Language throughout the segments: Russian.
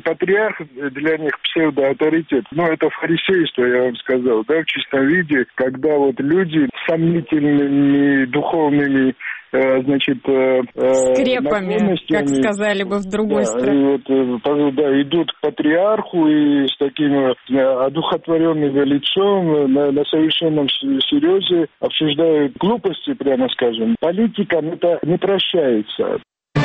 патриарх для них псевдоавторитет. Ну, это фарисейство, я вам сказал, да, в чистом виде, когда вот люди с сомнительными духовными скрепами, как сказали бы в другой стране. Идут к патриарху и с таким одухотворенным лицом на совершенном серьезе обсуждают глупости, прямо скажем. Политикам это не прощается.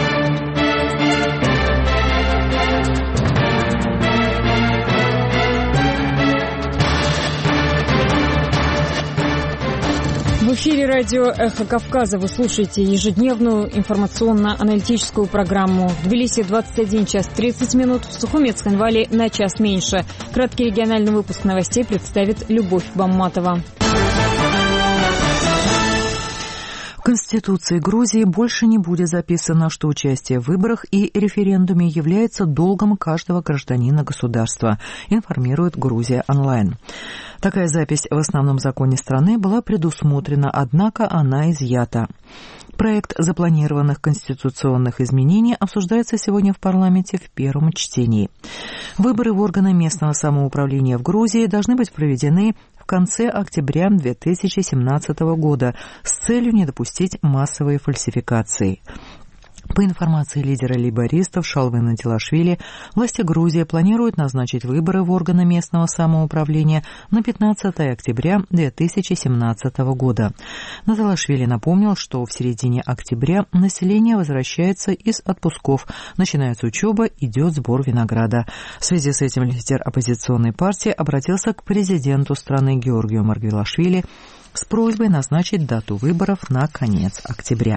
В эфире радио «Эхо Кавказа» вы слушаете ежедневную информационно-аналитическую программу. В Тбилиси 21 час 30 минут, в Сухуми и Цхинвале на час меньше. Краткий региональный выпуск новостей представит Любовь Бамматова. В Конституции Грузии больше не будет записано, что участие в выборах и референдуме является долгом каждого гражданина государства, информирует Грузия онлайн. Такая запись в основном законе страны была предусмотрена, однако она изъята. Проект запланированных конституционных изменений обсуждается сегодня в парламенте в первом чтении. Выборы в органы местного самоуправления в Грузии должны быть проведены в конце октября 2017 года с целью не допустить массовой фальсификации. По информации лидера лейбористов Шалвы Натилашвили, власти Грузии планируют назначить выборы в органы местного самоуправления на 15 октября 2017 года. Натилашвили напомнил, что в середине октября население возвращается из отпусков, начинается учеба, идет сбор винограда. В связи с этим лидер оппозиционной партии обратился к президенту страны Георгию Маргвелашвили с просьбой назначить дату выборов на конец октября.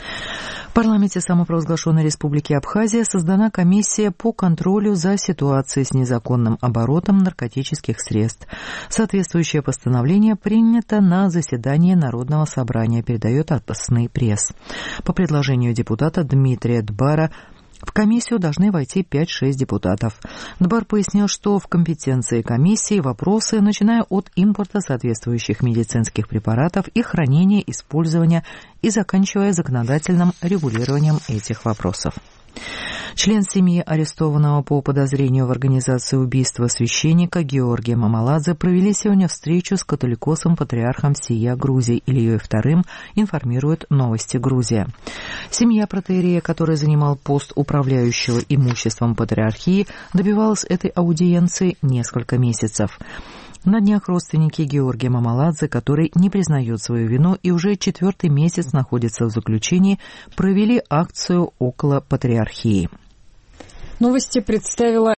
В парламенте самопровозглашенной Республики Абхазия создана комиссия по контролю за ситуацией с незаконным оборотом наркотических средств. Соответствующее постановление принято на заседании Народного собрания, передает АТСН пресс. По предложению депутата Дмитрия Дбара в комиссию должны войти 5-6 депутатов. Дбар пояснил, что в компетенции комиссии вопросы, начиная от импорта соответствующих медицинских препаратов, их хранения, использования и заканчивая законодательным регулированием этих вопросов. Член семьи арестованного по подозрению в организации убийства священника Георгия Мамаладзе провели сегодня встречу с католикосом-патриархом всея Грузии Ильей II, информирует «Новости Грузия». Семья протоиерея, который занимал пост управляющего имуществом патриархии, добивалась этой аудиенции несколько месяцев. На днях родственники Георгия Мамаладзе, который не признает свою вину и уже 4-й месяц находится в заключении, провели акцию около патриархии. Новости представила